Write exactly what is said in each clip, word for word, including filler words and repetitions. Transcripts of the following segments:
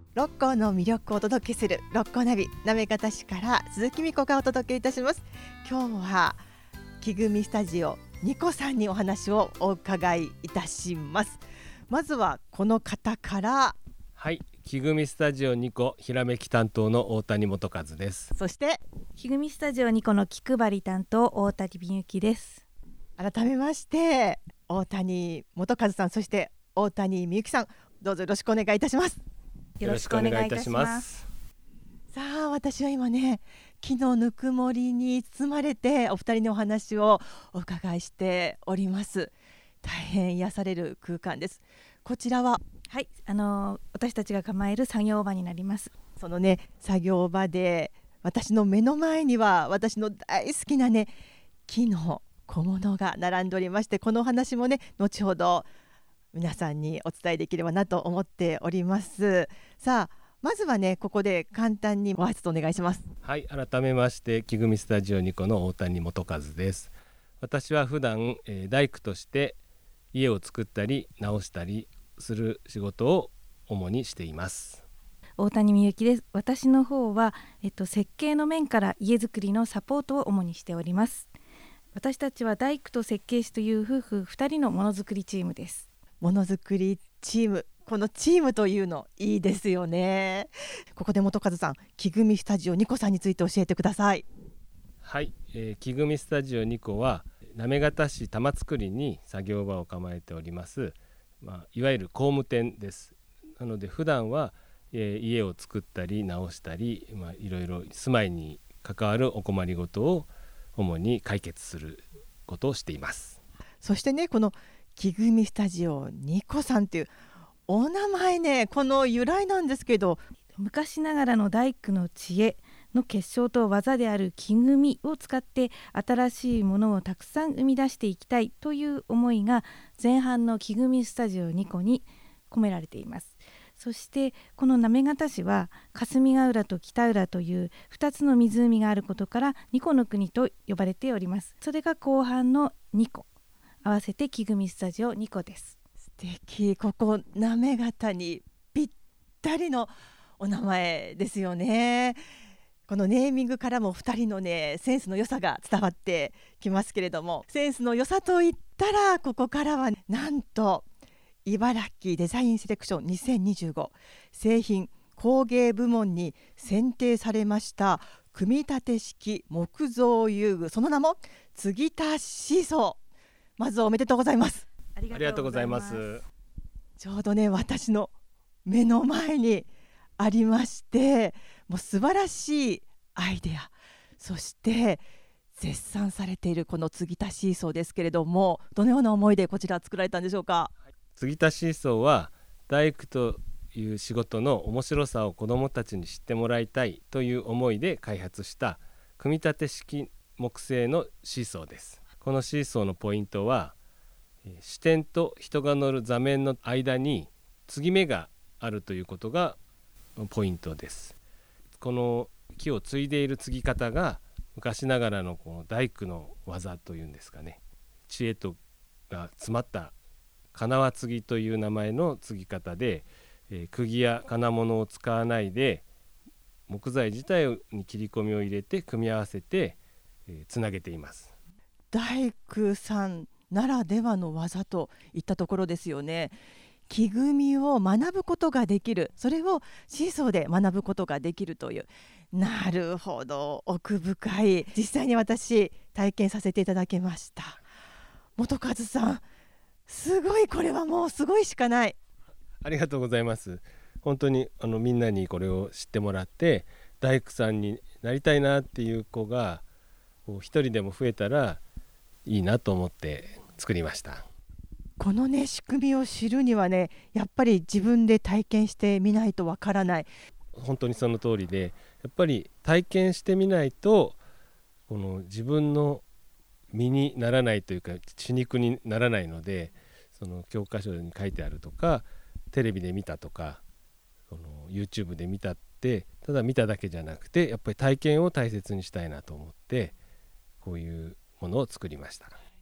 六甲の魅力をお届けする六甲ナビ、行方市から鈴木美子がお届けいたします。今日は木組スタジオニコさんにお話をお伺いいたします。まずはこの方から。 はい、木組スタジオニコひらめき担当の大谷元和です。 そして木組スタジオニコの気配り担当大谷美幸です。 改めまして大谷元和さん、そして大谷美幸さん、どうぞよろしくお願いいたします。 よろしくお願いいたします。 さあ、私は今ね、木のぬくもりに包まれてお二人のお話をお伺いしております。大変癒される空間です。こちらははい、あのー、私たちが構える作業場になります。 そのね、作業場で私の目の前には私の大好きなね、木の小物が並んでおりまして、このお話もね、後ほど皆さんにお伝えできればなと思っております。さあ、まずはね、ここで簡単にご挨拶お願いします。 はい、改めまして木組スタジオニコの大谷元和です。私は普段、えー、大工として家を作ったり直したりする仕事を主にしています。 大谷美幸です。私の方は、えっと、設計の面から家づくりのサポートを主にしております。私たちは大工と設計士という夫婦ふたりのものづくりチームです。 ものづくりチーム、このチームというのいいですよね。ここで元和さん、木組スタジオニコさんについて教えてください。 はい、えー、木組スタジオニコは行方市玉造に作業場を構えております、まあ、いわゆる工務店です。なので普段は、えー、家を作ったり直したり、まあ、いろいろ住まいに関わるお困りごとを主に解決することをしています。 そしてね、この木組スタジオニコさんというお名前ね、この由来なんですけど、 昔ながらの大工の知恵の結晶と技である木組みを使って新しいものをたくさん生み出していきたいという思いが前半の木組スタジオニコに込められています。そしてこの行方市は霞ヶ浦と北浦というふたつの湖があることからニコの国と呼ばれております。それが後半のニコ、合わせて木組スタジオニコです。 素敵。ここ行方にぴったりのお名前ですよね。このネーミングからもふたりのね、センスの良さが伝わってきますけれども、センスの良さといったらここからはなんと茨城デザインセレクションにせんにじゅうご製品工芸部門に選定されました組み立て式木造遊具、その名も継ぎ足しシーソー。まずおめでとうございます。 ありがとうございます。 ちょうどね、私の目の前にありまして、もう素晴らしいアイデア、そして絶賛されているこの継ぎ足しシーソーですけれども、どのような思いでこちら作られたんでしょうか。 継ぎ足しシーソーは大工という仕事の面白さを子どもたちに知ってもらいたいという思いで開発した組み立て式木製のシーソーです。このシーソーのポイントは、支点と人が乗る座面の間に継ぎ目があるということがポイントです。この木を継いでいる継ぎ方が昔ながらのこの大工の技というんですかね、知恵とが詰まった金輪継ぎという名前の継ぎ方で、えー、釘や金物を使わないで木材自体に切り込みを入れて組み合わせて、えー、つなげています。 大工さんならではの技といったところですよね。木組みを学ぶことができる、それをシーソーで学ぶことができるという、なるほど、奥深い。実際に私体験させていただきました。元和さん、すごい、これはもうすごいしかない。 ありがとうございます。本当にあのみんなにこれを知ってもらって、大工さんになりたいなっていう子がこう一人でも増えたらいいなと思って作りました。 このね、仕組みを知るにはね、やっぱり自分で体験してみないとわからない。 本当にその通りで、やっぱり体験してみないとこの自分の身にならないというか血肉にならないので、その教科書に書いてあるとかテレビで見たとかこの YouTube で見たってただ見ただけじゃなくて、やっぱり体験を大切にしたいなと思ってこういうものを作りました。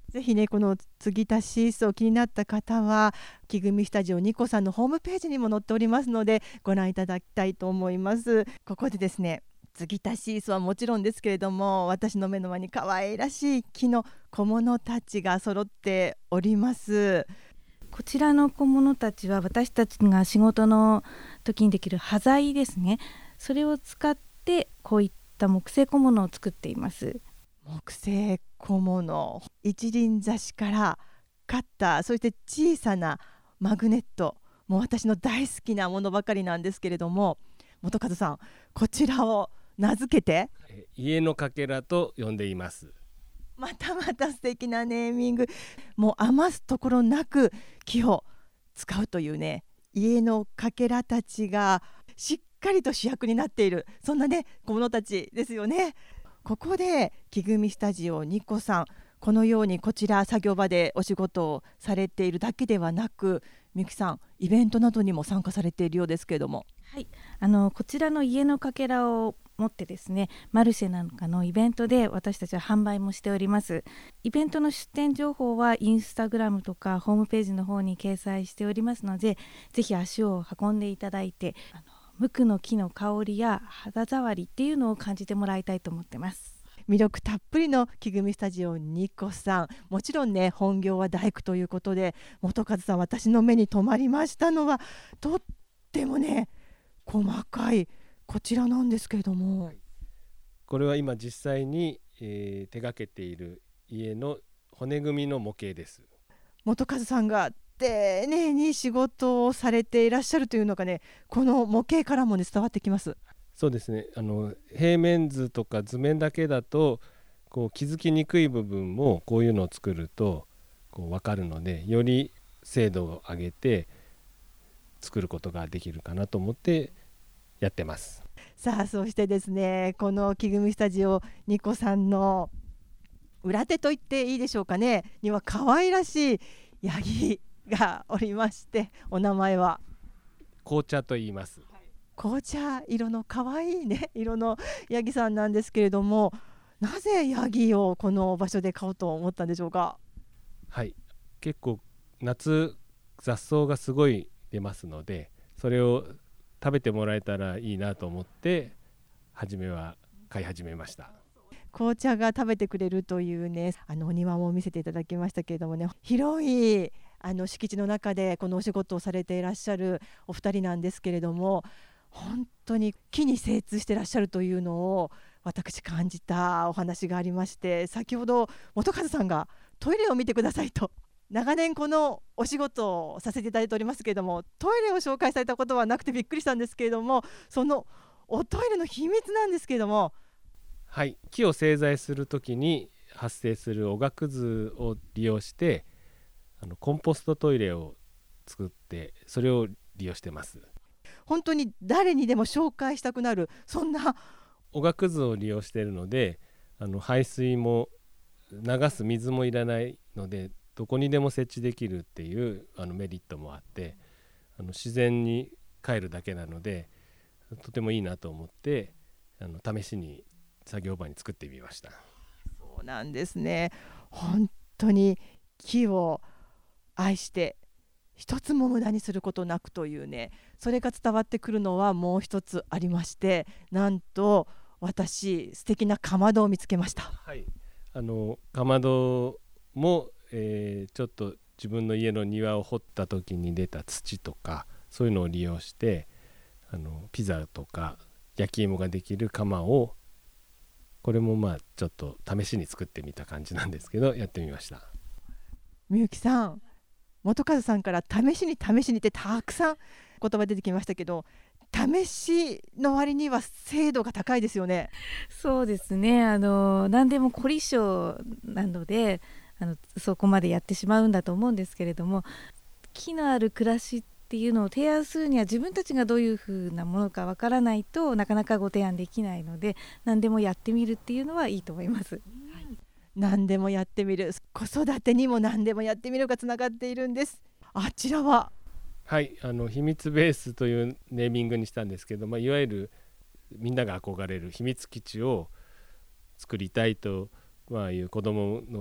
ぜひねこの継ぎ足しシーソー気になった方は木組スタジオニコさんのホームページにも載っておりますのでご覧いただきたいと思います。ここでですね継ぎ足しシーソーはもちろんですけれども私の目の前に可愛らしい木の小物たちが揃っております。 こちらの小物たちは私たちが仕事の時にできる端材ですね。それを使ってこういった木製小物を作っています。 木製小物、一輪挿しからカッター、そして小さなマグネット、もう私の大好きなものばかりなんですけれども、本和さんこちらを名付けて家のかけらと呼んでいます。 またまた素敵なネーミング。もう余すところなく木を使うというね、家のかけらたちがしっかりと主役になっている、そんなね小物たちですよね。ここで木組スタジオニコさん、このようにこちら作業場でお仕事をされているだけではなく、みゆきさんイベントなどにも参加されているようですけれども。 はい、あのこちらの家のかけらを持ってですね、マルシェなんかのイベントで私たちは販売もしております。イベントの出店情報はインスタグラムとかホームページの方に掲載しておりますので、ぜひ足を運んでいただいて、あの無垢の木の香りや肌触りっていうのを感じてもらいたいと思ってます。 魅力たっぷりの木組スタジオニコさん、もちろんね本業は大工ということで、本和さん私の目に留まりましたのはとってもね細かいこちらなんですけれども、はい、 これは今実際に、えー、手掛けている家の骨組みの模型です。 本和さんが丁寧に仕事をされていらっしゃるというのがね、この模型からも、ね、伝わってきます。 そうですね、あの平面図とか図面だけだとこう気づきにくい部分もこういうのを作るとこう分かるので、より精度を上げて作ることができるかなと思ってやってます。 さあそしてですね、この木組スタジオニコさんの裏手と言っていいでしょうかねには可愛らしいヤギがおりまして、お名前は紅茶と言います。 紅茶色の可愛いね色のヤギさんなんですけれども、なぜヤギをこの場所で飼おうと思ったんでしょうか。 はい、結構夏雑草がすごい出ますので、それを食べてもらえたらいいなと思って初めは飼い始めました。 紅茶が食べてくれるというね、あのお庭も見せていただきましたけれどもね、広いあの敷地の中でこのお仕事をされていらっしゃるお二人なんですけれども、本当に木に精通していらっしゃるというのを私感じたお話がありまして、先ほど本和さんがトイレを見てくださいと、長年このお仕事をさせていただいておりますけれども、トイレを紹介されたことはなくてびっくりしたんですけれども、そのおトイレの秘密なんですけれども。 はい、木を製材するときに発生するおがくずを利用してあのコンポストトイレを作って、それを利用してます。 本当に誰にでも紹介したくなる、そんなおがくずを利用しているので、あの排水も流す水もいらないのでどこにでも設置できるっていうあのメリットもあって、あの自然に帰るだけなのでとてもいいなと思って、あの試しに作業場に作ってみました。 そうなんですね。本当に木を愛して一つも無駄にすることなくというね、それが伝わってくるのはもう一つありまして、なんと私素敵なかまどを見つけました。 はい、あのかまども、えー、ちょっと自分の家の庭を掘った時に出た土とかそういうのを利用して、あのピザとか焼き芋ができる窯を、これもまあちょっと試しに作ってみた感じなんですけど、やってみました。 みゆきさん、本和さんから試しに試しにってたくさん言葉出てきましたけど、試しの割には精度が高いですよね。 そうですね、あの何でも凝り性なので、あのそこまでやってしまうんだと思うんですけれども、木のある暮らしっていうのを提案するには自分たちがどういう風なものかわからないとなかなかご提案できないので、何でもやってみるっていうのはいいと思います。 何でもやってみる、子育てにも何でもやってみるがつながっているんです。あちらははい、あの秘密ベースというネーミングにしたんですけど、まあ、いわゆるみんなが憧れる秘密基地を作りたいと、まあ、いう子どもの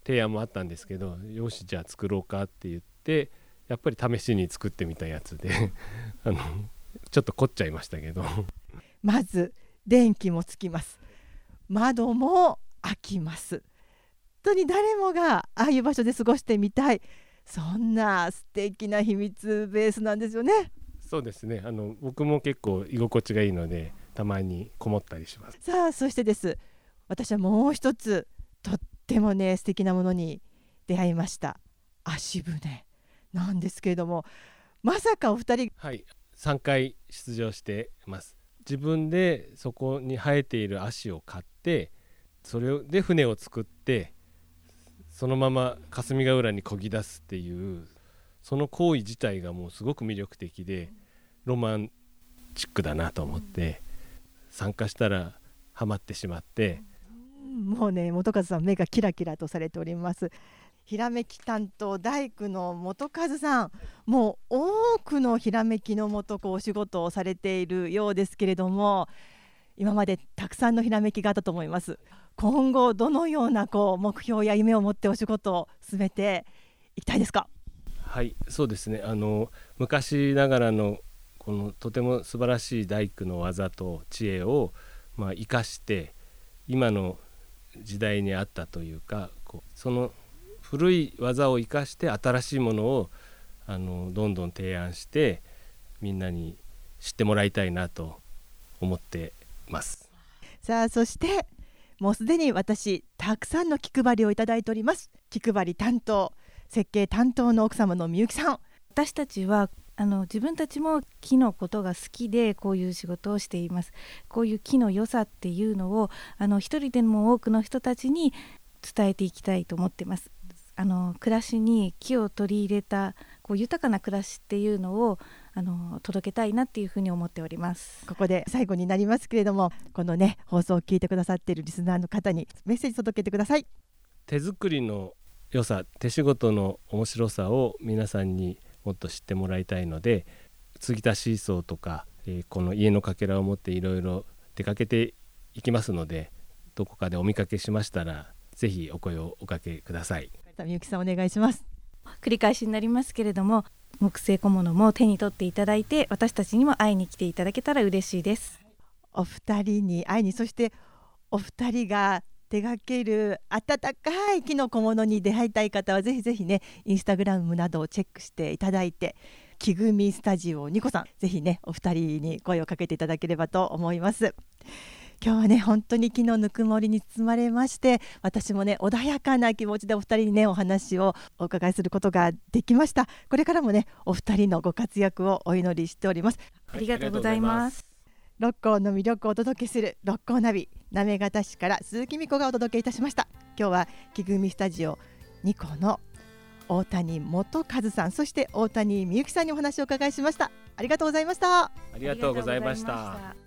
提案もあったんですけど、よしじゃあ作ろうかって言ってやっぱり試しに作ってみたやつであのちょっと凝っちゃいましたけどまず電気もつきます。窓も開きます。本当に誰もがああいう場所で過ごしてみたい、そんな素敵な秘密ベースなんですよね。 そうですね、あの僕も結構居心地がいいのでたまにこもったりします。 さあそしてです、私はもう一つとってもね素敵なものに出会いました。足船なんですけれども、まさかお二人、 はい、さんかい出場してます。自分でそこに生えている足を買って、それで船を作ってそのまま霞ヶ浦に漕ぎ出すっていう、その行為自体がもうすごく魅力的でロマンチックだなと思って参加したらハマってしまって、 もうね本和さん目がキラキラとされております。ひらめき担当大工の本和さん、もう多くのひらめきのもとこうお仕事をされているようですけれども、今までたくさんのひらめきがあったと思います。今後どのようなこう目標や夢を持ってお仕事を進めていきたいですか？ はい、そうですね、あの昔ながらのこのとても素晴らしい大工の技と知恵を、まあ、生かして今の時代に合ったというか、こうその古い技を生かして新しいものをあのどんどん提案してみんなに知ってもらいたいなと思ってます。 さあそしてもうすでに私たくさんの気配りをいただいております。気配り担当、設計担当の奥様のみゆきさん、 私たちはあの自分たちも木のことが好きでこういう仕事をしています。こういう木の良さっていうのをあの一人でも多くの人たちに伝えていきたいと思ってます。あの暮らしに木を取り入れたこう豊かな暮らしっていうのをあの届けたいなっていうふうに思っております。 ここで最後になりますけれども、このね放送を聞いてくださっているリスナーの方にメッセージ届けてください。 手作りの良さ、手仕事の面白さを皆さんにもっと知ってもらいたいので、継ぎ足し層とか、えー、この家のかけらを持っていろいろ出かけていきますので、どこかでお見かけしましたらぜひお声をおかけください。 みゆきさんお願いします。 繰り返しになりますけれども、木製小物も手に取っていただいて私たちにも会いに来ていただけたら嬉しいです。 お二人に会いに、そしてお二人が手掛ける温かい木の小物に出会いたい方はぜひぜひねインスタグラムなどをチェックしていただいて、木組スタジオニコさん、ぜひねお二人に声をかけていただければと思います。今日はね本当に木のぬくもりに包まれまして、私もね穏やかな気持ちでお二人にねお話をお伺いすることができました。これからもねお二人のご活躍をお祈りしております。 ありがとうございます。 六甲の魅力をお届けする六甲ナビ、行方市から鈴木美子がお届けいたしました。今日は木組スタジオニコの大谷元和さん、そして大谷みゆきさんにお話をお伺いしました。ありがとうございました。 ありがとうございました。